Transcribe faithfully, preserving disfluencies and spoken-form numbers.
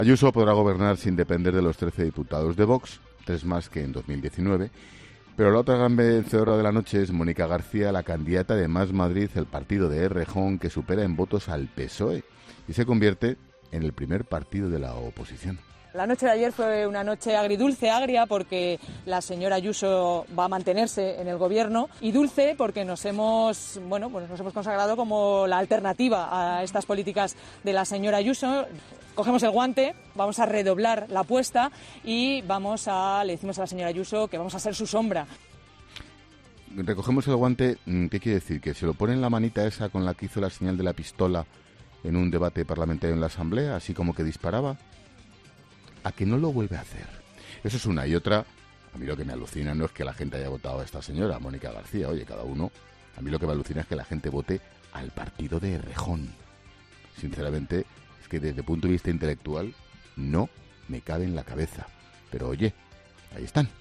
Ayuso podrá gobernar sin depender de los trece diputados de Vox, tres más que en dos mil diecinueve, pero la otra gran vencedora de la noche es Mónica García, la candidata de Más Madrid, el partido de Errejón, que supera en votos al P S O E y se convierte en el primer partido de la oposición. La noche de ayer fue una noche agridulce, agria, porque la señora Ayuso va a mantenerse en el gobierno, y dulce porque nos hemos, bueno, pues nos hemos consagrado como la alternativa a estas políticas de la señora Ayuso. Cogemos el guante, vamos a redoblar la apuesta y vamos a, le decimos a la señora Ayuso que vamos a ser su sombra. Recogemos el guante, ¿qué quiere decir? ¿Que se lo pone en la manita esa con la que hizo la señal de la pistola en un debate parlamentario en la Asamblea, así como que disparaba? ¿A que no lo vuelve a hacer? Eso es una. Y otra, a mí lo que me alucina no es que la gente haya votado a esta señora, Mónica García. Oye, cada uno. A mí lo que me alucina es que la gente vote al partido de Errejón. Sinceramente, es que desde el punto de vista intelectual no me cabe en la cabeza. Pero oye, ahí están.